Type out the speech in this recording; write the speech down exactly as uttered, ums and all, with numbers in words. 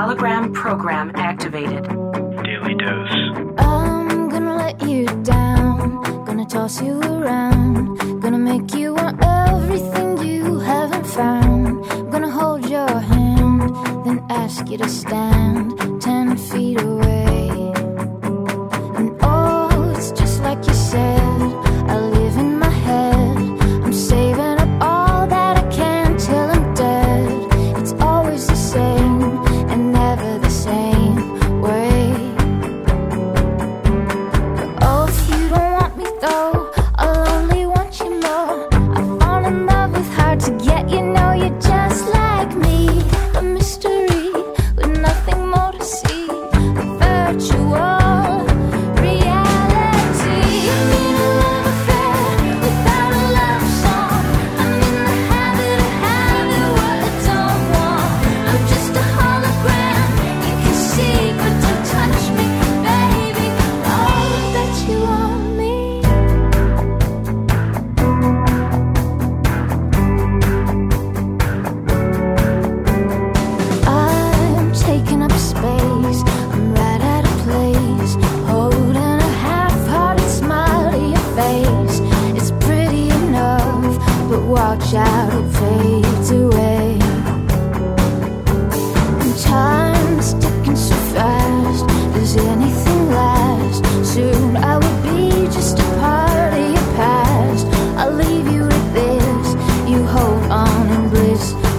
Hologram program activated. Daily Dose. I'm gonna let you down, gonna toss you around, gonna make you want everything you haven't found. Gonna hold your hand, then ask you to stand ten feet away. And oh, it's just like you said, I live in my head. I'm saving up all that I can till I'm dead. It's always the same and never the same way. But oh, if you don't want me though, I'll only want you more. I fall in love with hard to get, you know you're just like me. A mystery with nothing more to see. A virtual reality. I'm in a love affair without a love song. I'm in the habit of having what I don't want. I'm just a hologram you can see, but don't touch me, baby. Oh, that you want me. I'm taking up space, I'm right out of place, holding a half-hearted smile to your face. It's pretty enough, but watch out, it fades away. And time's ticking so fast, does anything last? Soon I will be just a part of your past. I'll leave you with this, you hold on in bliss.